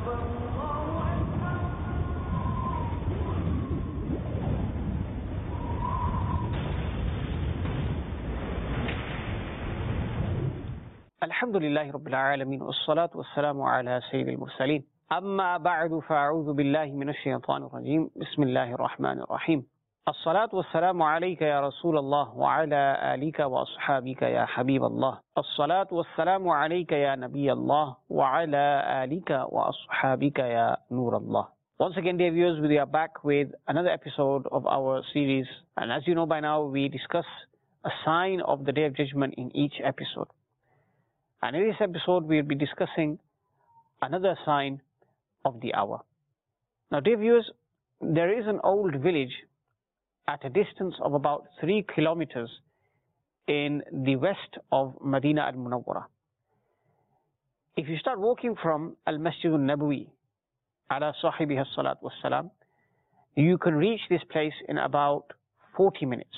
الحمد لله رب العالمين والصلاة والسلام على سيد المرسلين أما بعد فأعوذ بالله من الشيطان الرجيم بسم الله الرحمن الرحيم الصلاة والسلام عليك يا رسول الله وعلى آلك وأصحابك يا حبيب الله الصلاة والسلام عليك يا نبي الله وعلى آلك وأصحابك يا نور الله. Once again, dear viewers, we are back with another episode of our series, and as you know by now, we discuss a sign of the Day of Judgment in each episode. And in this episode, we'll be discussing another sign of the hour. Now, dear viewers, there is an old village at a distance of about 3 kilometers in the west of Medina al-Munawwara. If you start walking from Al-Masjid al-Nabawi, ala sahibihi as-salatu was-salam, you can reach this place in about 40 minutes.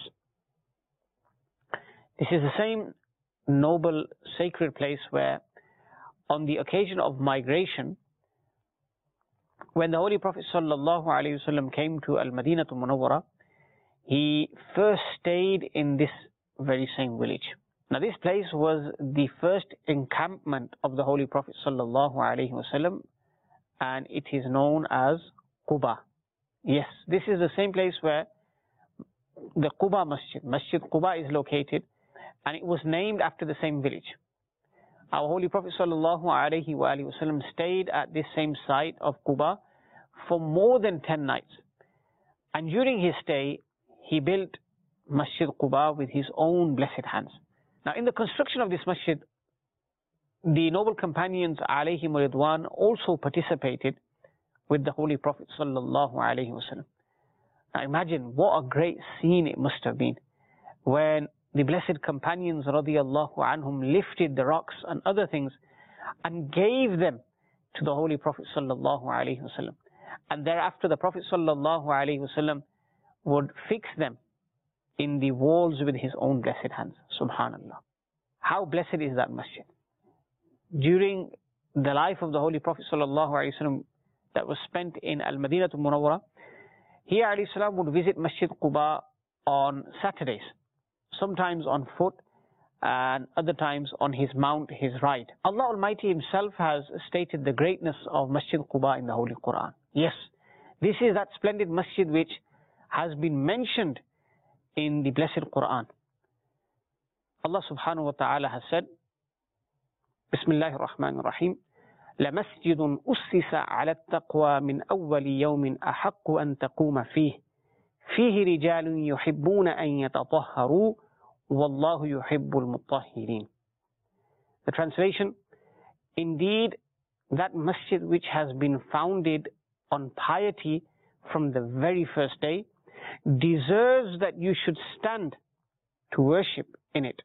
This is the same noble, sacred place where, on the occasion of migration, when the Holy Prophet ﷺ came to Al-Madinah al-Munawwara, he first stayed in this very same village. Now, this place was the first encampment of the Holy Prophet ﷺ, and it is known as Quba. Yes, this is the same place where the Quba Masjid, Masjid Quba, is located, and it was named after the same village. Our Holy Prophet ﷺ stayed at this same site of Quba for more than 10 nights. And during his stay, he built Masjid Quba with his own blessed hands. Now, in the construction of this masjid, the noble companions alayhim ridwan also participated with the Holy Prophet ﷺ. Now, imagine what a great scene it must have been when the blessed companions radiyallahu anhum lifted the rocks and other things and gave them to the Holy Prophet ﷺ. And thereafter the Prophet ﷺ would fix them in the walls with his own blessed hands. Subhanallah. How blessed is that masjid? During the life of the Holy Prophet ﷺ that was spent in Al-Madinah al-Munawwara, he alayhi salam would visit Masjid Quba on Saturdays, sometimes on foot and other times on his mount, his ride. Allah Almighty Himself has stated the greatness of Masjid Quba in the Holy Quran. Yes, this is that splendid masjid which has been mentioned in the blessed Quran. Allah subhanahu wa ta'ala has said, Bismillahir Rahmanir Rahim, لَمَسْجِدٌ أُسِّسَ عَلَى التَّقْوَى مِنْ أَوَّلِ يَوْمٍ أَحَقُّ أَن تَقُومَ فِيهِ فِيهِ رِجَالٌ يُحِبُّونَ أَن يَتَطَهَّرُوا وَاللَّهُ يُحِبُّ الْمُطَّهِّرِينَ. The translation, indeed, that masjid which has been founded on piety from the very first day deserves that you should stand to worship in it.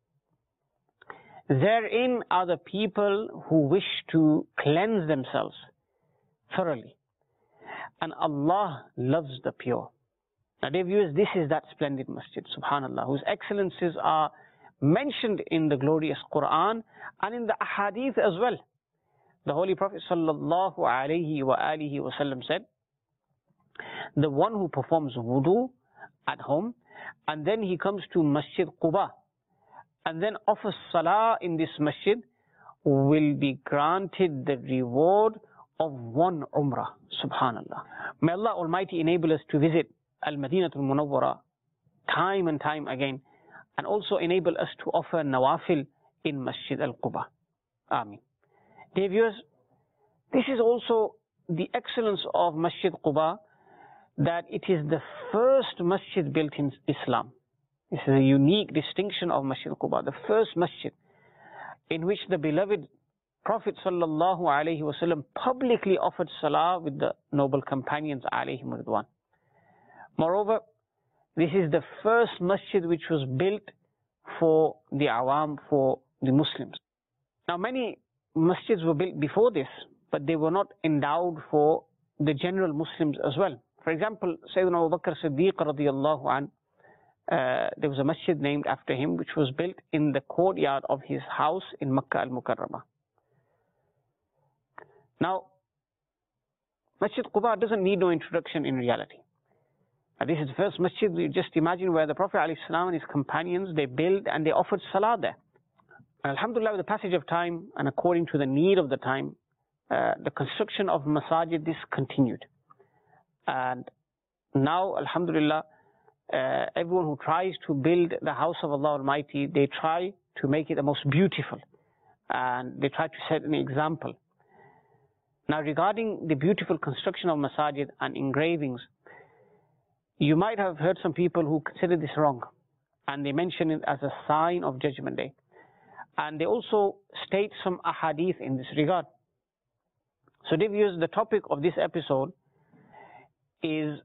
Therein are the people who wish to cleanse themselves thoroughly, and Allah loves the pure. Now, dear viewers, this is that splendid masjid, subhanallah, whose excellences are mentioned in the glorious Quran and in the ahadith as well. The Holy Prophet sallallahu alayhi wa alihi wasallam said, the one who performs wudu at home and then he comes to Masjid Quba and then offers salah in this masjid will be granted the reward of 1 umrah. Subhanallah. May Allah Almighty enable us to visit Al-Madinah al-Munawwara time and time again, and also enable us to offer nawafil in Masjid al-Quba. Ameen. Dear viewers, this is also the excellence of Masjid Quba, that it is the first masjid built in Islam. This is a unique distinction of Masjid Quba, the first masjid in which the beloved Prophet sallallahu alaihi wasallam publicly offered salah with the noble companions alayhim ridwan. Moreover, this is the first masjid which was built for the awam, for the Muslims. Now, many masjids were built before this, but they were not endowed for the general Muslims as well. For example, Sayyidina Abu Bakr Siddiq radiyallahu an, there was a masjid named after him which was built in the courtyard of his house in Makkah al-Mukarramah. Now, Masjid Quba doesn't need no introduction in reality. This is the first masjid, you just imagine, where the Prophet ﷺ and his companions, they built and they offered salah there. And alhamdulillah, with the passage of time and according to the need of the time, the construction of masajid is continued. And now, alhamdulillah, everyone who tries to build the house of Allah Almighty, they try to make it the most beautiful. And they try to set an example. Now, regarding the beautiful construction of masajid and engravings, you might have heard some people who consider this wrong, and they mention it as a sign of Judgment Day. And they also state some ahadith in this regard. So, dear viewers, the topic of this episode is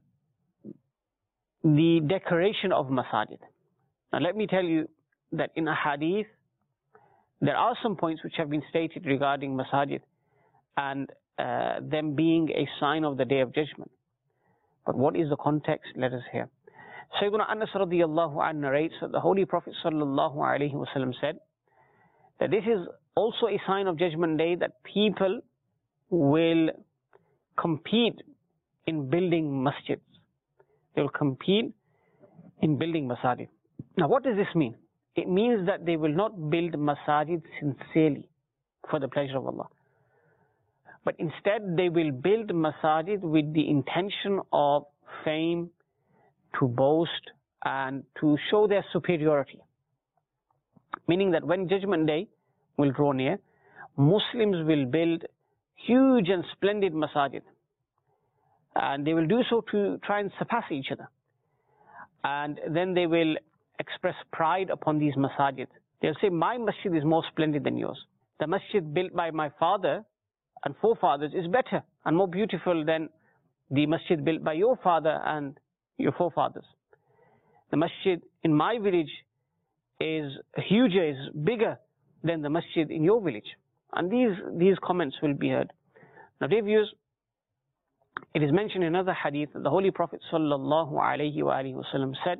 the decoration of masajid. Now, let me tell you that in ahadith, there are some points which have been stated regarding masajid and them being a sign of the Day of Judgment. But what is the context? Let us hear. Sayyidina Anas radiyallahu anhu narrates that the Holy Prophet sallallahu alaihi wasallam said that this is also a sign of Judgment Day, that people will compete in building masjids. They will compete in building masajid. Now, what does this mean? It means that they will not build masajid sincerely for the pleasure of Allah. But instead, they will build masajid with the intention of fame, to boast, and to show their superiority. Meaning that when Judgment Day will draw near, Muslims will build huge and splendid masajid. And they will do so to try and surpass each other. And then they will express pride upon these masajid. They'll say, my masjid is more splendid than yours. The masjid built by my father and forefathers is better and more beautiful than the masjid built by your father and your forefathers. The masjid in my village is huger, is bigger than the masjid in your village. And these comments will be heard. Now, dear viewers, it is mentioned in another hadith that the Holy Prophet sallallahu alaihi wasallam said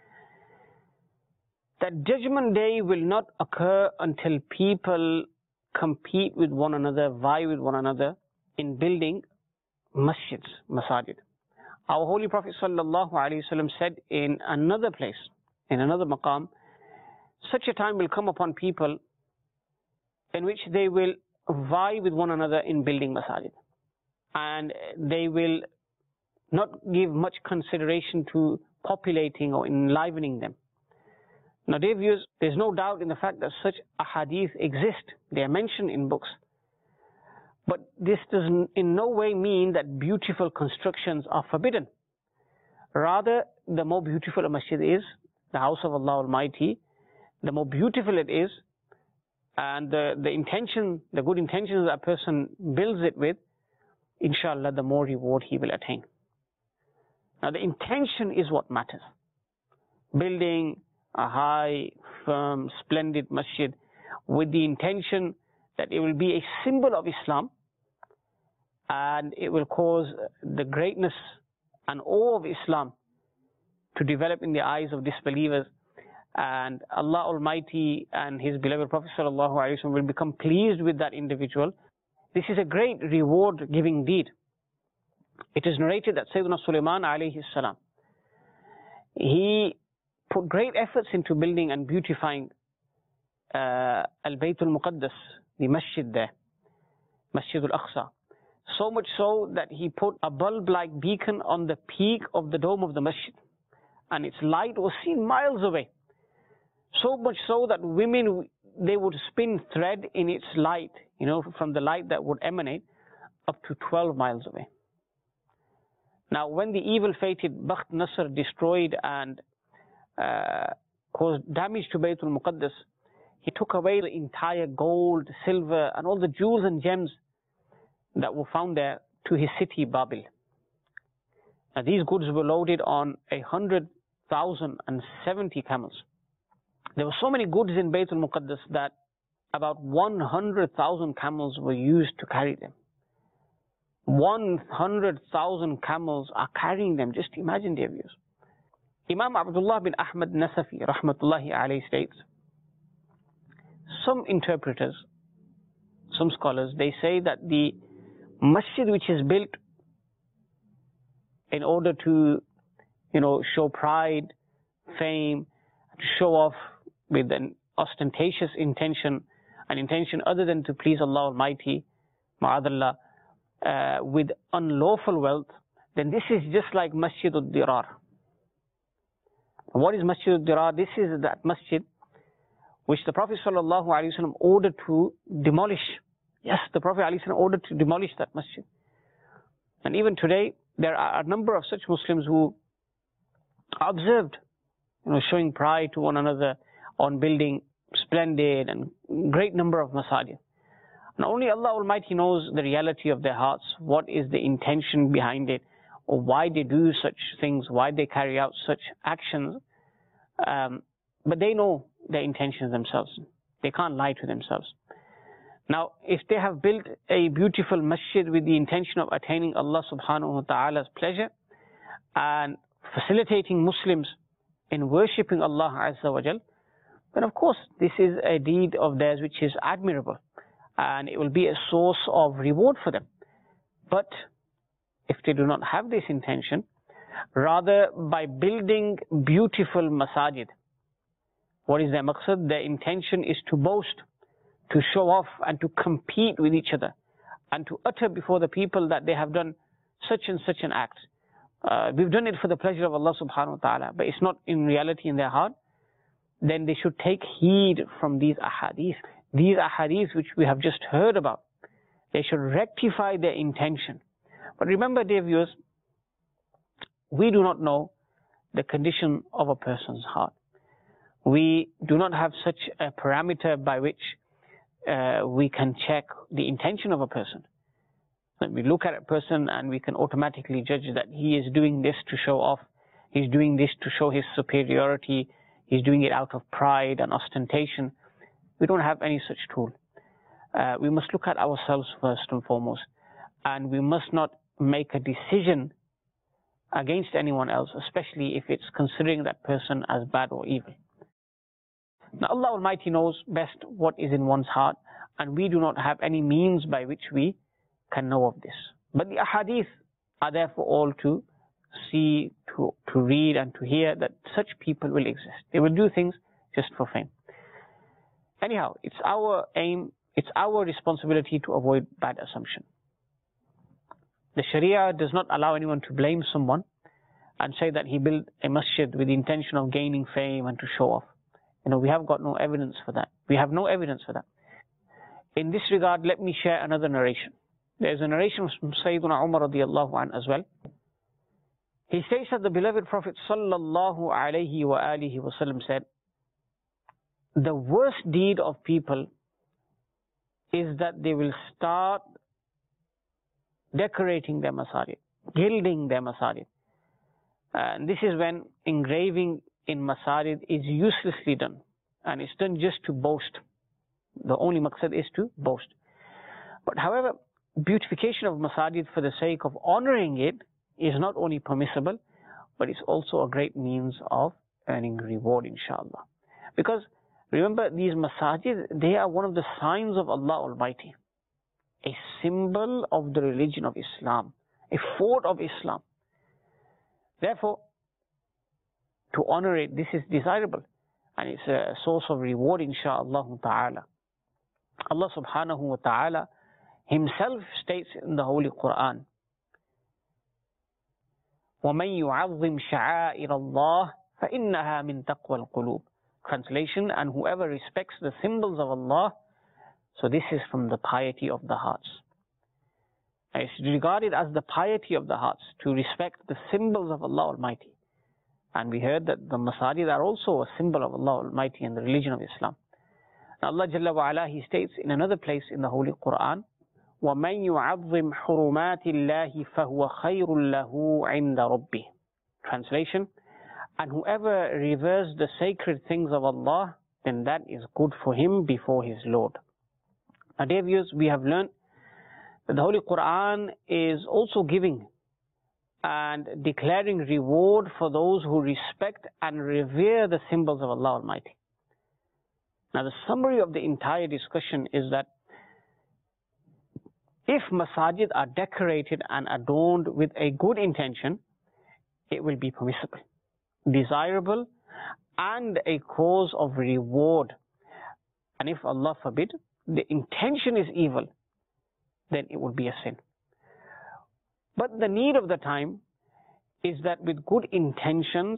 that Judgment Day will not occur until people compete with one another, vie with one another in building masjids, masajid. Our Holy Prophet sallallahu alaihi wasallam said in another place, in another maqam, such a time will come upon people in which they will vie with one another in building masajid. And they will not give much consideration to populating or enlivening them. Now, dear viewers, there's no doubt in the fact that such ahadith exist. They are mentioned in books. But this does in no way mean that beautiful constructions are forbidden. Rather, the more beautiful a masjid is, the house of Allah Almighty, the more beautiful it is, and the intention, the good intentions that a person builds it with, inshallah, the more reward he will attain. Now, the intention is what matters. Building a high, firm, splendid masjid with the intention that it will be a symbol of Islam and it will cause the greatness and awe of Islam to develop in the eyes of disbelievers, and Allah Almighty and His beloved Prophet ﷺ will become pleased with that individual. This is a great reward-giving deed. It is narrated that Sayyidina Sulaiman alayhi salam, he put great efforts into building and beautifying Al-Bayt al-Muqaddas, the masjid there, Masjid al-Aqsa. So much so that he put a bulb-like beacon on the peak of the dome of the masjid, and its light was seen miles away. So much so that women, they would spin thread in its light, you know, from the light that would emanate up to 12 miles away. Now, when the evil-fated Bakht Nasr destroyed and caused damage to Bayt al-Muqaddas, he took away the entire gold, silver, and all the jewels and gems that were found there to his city, Babil. Now, these goods were loaded on 100,070 camels. There were so many goods in Bayt al-Muqaddas that about 100,000 camels were used to carry them. 100,000 camels are carrying them. Just imagine, dear viewers. Imam Abdullah bin Ahmad Nasafi, rahmatullahi alayhi, states, some scholars, they say that the masjid which is built in order to, show pride, fame, to show off with an ostentatious intention, an intention other than to please Allah Almighty, ma'adallah, with unlawful wealth, then this is just like Masjid al-Dirar. What is Masjid al-Dirar? This is that masjid which the Prophet ﷺ ordered to demolish. Yes, the Prophet ﷺ ordered to demolish that masjid. And even today, there are a number of such Muslims who are observed, showing pride to one another on building splendid and great number of masajid. And only Allah Almighty knows the reality of their hearts, what is the intention behind it, or why they do such things, why they carry out such actions. But they know their intentions themselves. They can't lie to themselves. Now, if they have built a beautiful masjid with the intention of attaining Allah subhanahu wa ta'ala's pleasure and facilitating Muslims in worshipping Allah Azza wa Jal, then of course this is a deed of theirs which is admirable, and it will be a source of reward for them. But if they do not have this intention, rather by building beautiful masajid, what is their maqsad? Their intention is to boast, to show off and to compete with each other, and to utter before the people that they have done such and such an act. We've done it for the pleasure of Allah subhanahu wa ta'ala, but it's not in reality in their heart. Then they should take heed from these ahadith. These ahadith which we have just heard about, they should rectify their intention. But remember, dear viewers, we do not know the condition of a person's heart. We do not have such a parameter by which we can check the intention of a person. When we look at a person and we can automatically judge that he is doing this to show off, he's doing this to show his superiority, he's doing it out of pride and ostentation. We don't have any such tool. We must look at ourselves first and foremost, and we must not make a decision against anyone else, especially if it's considering that person as bad or evil. Now Allah Almighty knows best what is in one's heart, and we do not have any means by which we can know of this. But the ahadith are there for all to see, to read and to hear that such people will exist. They will do things just for fame. Anyhow, it's our aim, it's our responsibility to avoid bad assumption. The Sharia does not allow anyone to blame someone and say that he built a masjid with the intention of gaining fame and to show off. We have got no evidence for that. We have no evidence for that. In this regard, let me share another narration. There is a narration from Sayyidina Umar radiallahu anh as well. He states that the beloved Prophet sallallahu alayhi wa alihi wa sallam said, the worst deed of people is that they will start decorating their masajid, gilding their masajid. And this is when engraving in masajid is uselessly done, and it's done just to boast. The only maqsad is to boast. But however, beautification of masajid for the sake of honoring it is not only permissible, but it's also a great means of earning reward, inshallah. Because remember, these masajid, they are one of the signs of Allah Almighty, a symbol of the religion of Islam, a fort of Islam. Therefore, to honor it, this is desirable, and it's a source of reward, insha'Allah ta'ala. Allah subhanahu wa ta'ala Himself states in the Holy Quran, وَمَنْ يُعَظِّمْ شَعَائِرَ اللَّهِ فَإِنَّهَا مِنْ تَقْوَى الْقُلُوبِ. Translation, and whoever respects the symbols of Allah, so this is from the piety of the hearts. It's regarded as the piety of the hearts to respect the symbols of Allah Almighty. And we heard that the masajid are also a symbol of Allah Almighty and the religion of Islam. Now Allah Jalla wa Ala, He states in another place in the Holy Quran, وَمَنْ يُعَظِّمْ حُرُمَاتِ اللَّهِ فَهُوَ خَيْرٌ لَهُ عِنْدَ رَبِّهِ. Translation, and whoever reveres the sacred things of Allah, then that is good for him before his Lord. Now dear viewers, we have learned that the Holy Quran is also giving and declaring reward for those who respect and revere the symbols of Allah Almighty. Now the summary of the entire discussion is that if masajid are decorated and adorned with a good intention, it will be permissible, desirable, and a cause of reward. And if Allah forbid, the intention is evil, then it would be a sin. But the need of the time is that with good intentions,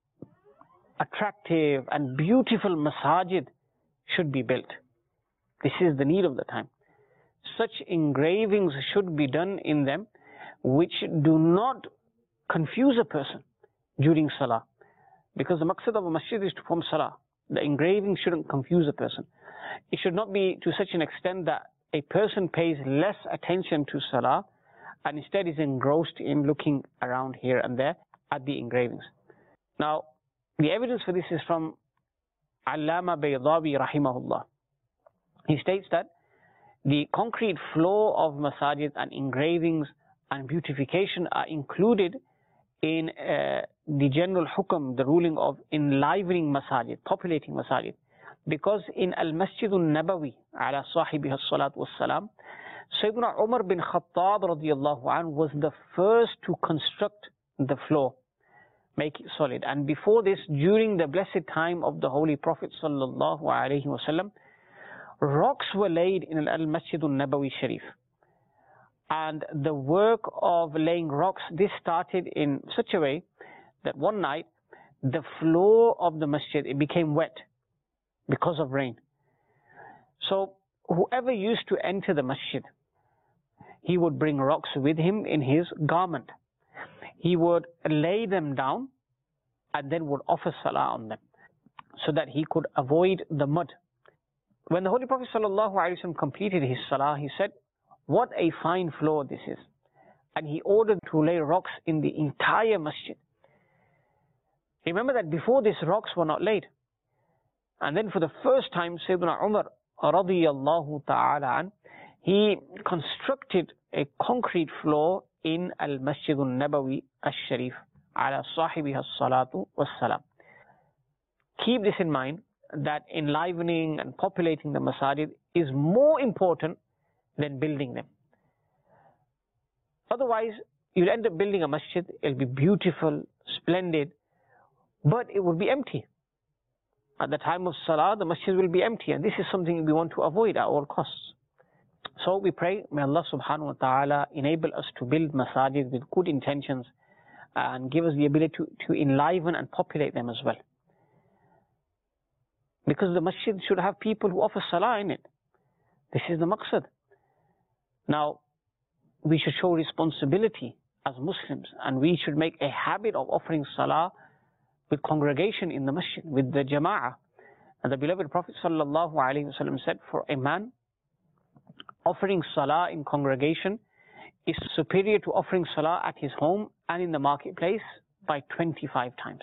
attractive and beautiful masajid should be built. This is the need of the time. Such engravings should be done in them which do not confuse a person during salah. Because the maqsad of a masjid is to perform salah. The engraving shouldn't confuse a person. It should not be to such an extent that a person pays less attention to salah and instead is engrossed in looking around here and there at the engravings. Now, the evidence for this is from Allama Baydawi rahimahullah. He states that the concrete floor of masajid and engravings and beautification are included in the general hukm, the ruling of enlivening masajid, populating masajid. Because in Al-Masjid al-Nabawi, ala sahibihi as-salatu was-salam, Sayyidina Umar bin Khattab radiyallahu anhu was the first to construct the floor, make it solid. And before this, during the blessed time of the Holy Prophet sallallahu alaihi wasallam, rocks were laid in Al-Masjid al-Nabawi Sharif. And the work of laying rocks, this started in such a way that one night, the floor of the masjid, it became wet because of rain. So whoever used to enter the masjid, he would bring rocks with him in his garment. He would lay them down and then would offer salah on them so that he could avoid the mud. When the Holy Prophet ﷺ completed his salah, he said, "What a fine floor this is." And he ordered to lay rocks in the entire masjid. Remember that before this, rocks were not laid. And then for the first time, Sayyidina Umar radiyallahu ta'ala an, he constructed a concrete floor in Al-Masjid al-Nabawi al-Sharif ala sahibihi as-salatu was-salam. Keep this in mind, that enlivening and populating the masajid is more important than building them. Otherwise, you'll end up building a masjid, it'll be beautiful, splendid, but it will be empty. At the time of salah, the masjid will be empty, and this is something we want to avoid at all costs. So we pray, may Allah subhanahu wa ta'ala enable us to build masajid with good intentions and give us the ability to enliven and populate them as well. Because the masjid should have people who offer salah in it. This is the maqsad. Now, we should show responsibility as Muslims, and we should make a habit of offering salah with congregation in the masjid, with the jama'ah. And the beloved Prophet sallallahu alaihi wasallam said, for a man, offering salah in congregation is superior to offering salah at his home and in the marketplace by 25 times.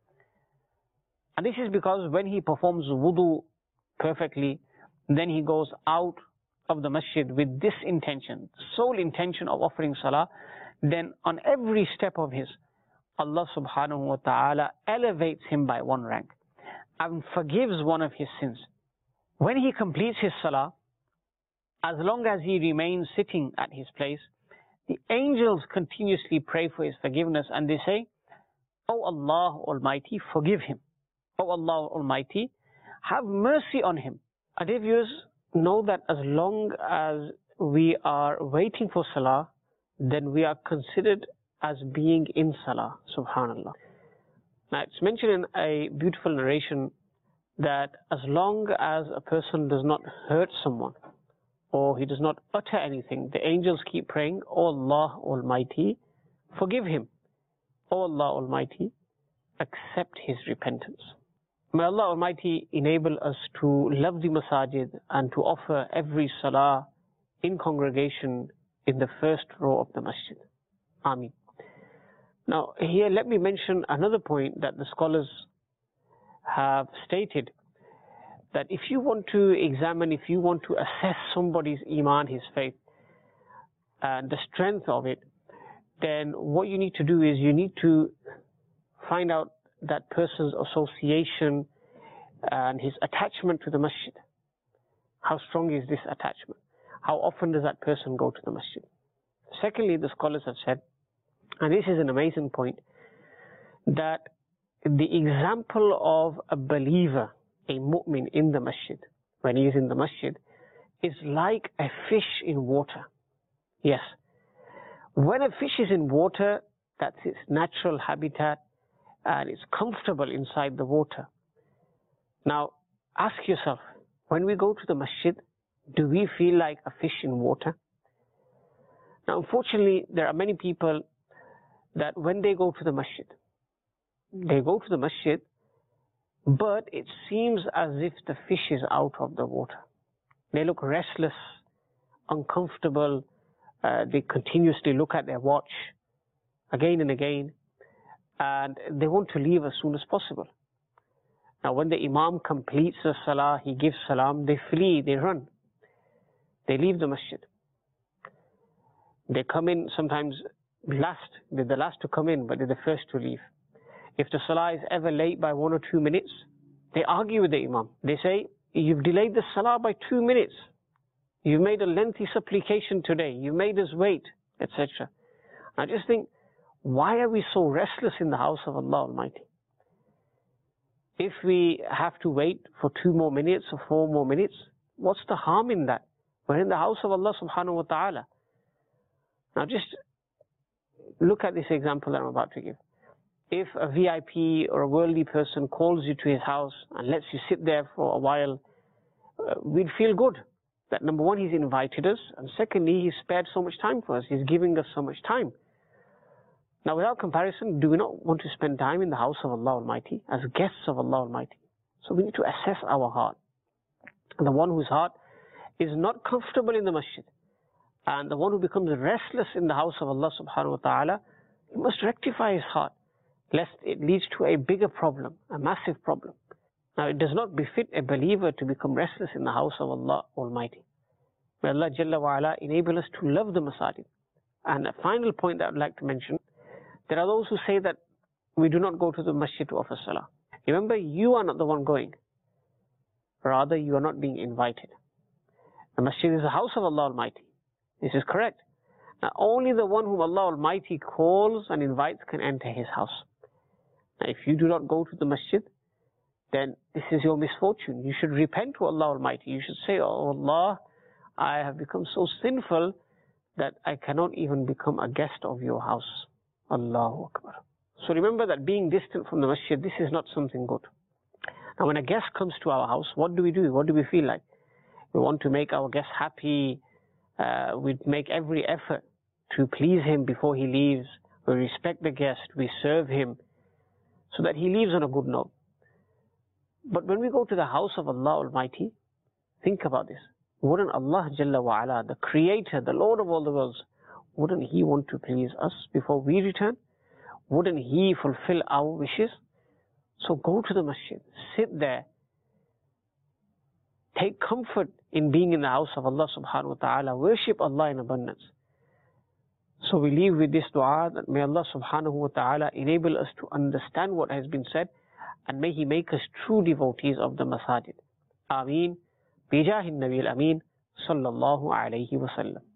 And this is because when he performs wudu perfectly, then he goes out of the masjid with this intention, sole intention of offering salah, then on every step of his, Allah subhanahu wa ta'ala elevates him by one rank and forgives one of his sins. When he completes his salah, as long as he remains sitting at his place, the angels continuously pray for his forgiveness, and they say, "O Allah Almighty, forgive him. O Allah Almighty, have mercy on him." And if you know that as long as we are waiting for salah, then we are considered as being in salah, subhanallah. Now it's mentioned in a beautiful narration that as long as a person does not hurt someone, or he does not utter anything, the angels keep praying, "O Allah Almighty, forgive him. O Allah Almighty, accept his repentance." May Allah Almighty enable us to love the masajid and to offer every salah in congregation in the first row of the masjid. Ameen. Now here let me mention another point that the scholars have stated, that if you want to examine, if you want to assess somebody's iman, his faith, and the strength of it, then what you need to do is you need to find out that person's association and his attachment to the masjid. How strong is this attachment? How often does that person go to the masjid? Secondly, the scholars have said, and this is an amazing point, that the example of a believer, a mu'min in the masjid, when he is in the masjid, is like a fish in water. Yes. When a fish is in water, that's its natural habitat and it's comfortable inside the water. Now, ask yourself, when we go to the masjid, do we feel like a fish in water? Now, unfortunately, there are many people that when they go to the masjid, but it seems as if the fish is out of the water. They look restless, uncomfortable. They continuously look at their watch again and again, and they want to leave as soon as possible. Now, when the Imam completes the salah, he gives salam, they flee, they run. They leave the masjid. They come in sometimes last. They're the last to come in, but they're the first to leave. If the salah is ever late by 1 or 2 minutes, they argue with the Imam. They say, you've delayed the salah by 2 minutes. You've made a lengthy supplication today. You made us wait, etc. I just think, why are we so restless in the house of Allah Almighty? If we have to wait for 2 more minutes or 4 more minutes, what's the harm in that? We're in the house of Allah subhanahu wa ta'ala. Now just look at this example that I'm about to give. If a VIP or a worldly person calls you to his house and lets you sit there for a while, we'd feel good. That number one, he's invited us, and secondly, he's spared so much time for us. He's giving us so much time. Now, without comparison, do we not want to spend time in the house of Allah Almighty as guests of Allah Almighty? So we need to assess our heart. And the one whose heart is not comfortable in the masjid, and the one who becomes restless in the house of Allah subhanahu wa ta'ala, he must rectify his heart, lest it leads to a bigger problem, a massive problem. Now, it does not befit a believer to become restless in the house of Allah Almighty. May Allah Jalla wa Ala enable us to love the masajid. And a final point that I would like to mention, there are those who say that we do not go to the masjid to offer salah. Remember, you are not the one going. Rather, you are not being invited. The masjid is the house of Allah Almighty. This is correct. Now, only the one whom Allah Almighty calls and invites can enter his house. Now, if you do not go to the masjid, then this is your misfortune. You should repent to Allah Almighty. You should say, oh Allah, I have become so sinful that I cannot even become a guest of your house. Allahu Akbar. So remember that being distant from the masjid, this is not something good. Now when a guest comes to our house, what do we do? What do we feel like? We want to make our guest happy. We make every effort to please him before he leaves. We respect the guest. We serve him so that he leaves on a good note. But when we go to the house of Allah Almighty, think about this. Wouldn't Allah Jalla wa Ala, the Creator, the Lord of all the worlds, wouldn't He want to please us before we return? Wouldn't He fulfill our wishes? So go to the masjid, sit there, take comfort in being in the house of Allah subhanahu wa ta'ala, worship Allah in abundance. So we leave with this dua that may Allah subhanahu wa ta'ala enable us to understand what has been said, and may He make us true devotees of the masajid. Ameen. Bijahin Nabil Ameen. Sallallahu alayhi wa sallam.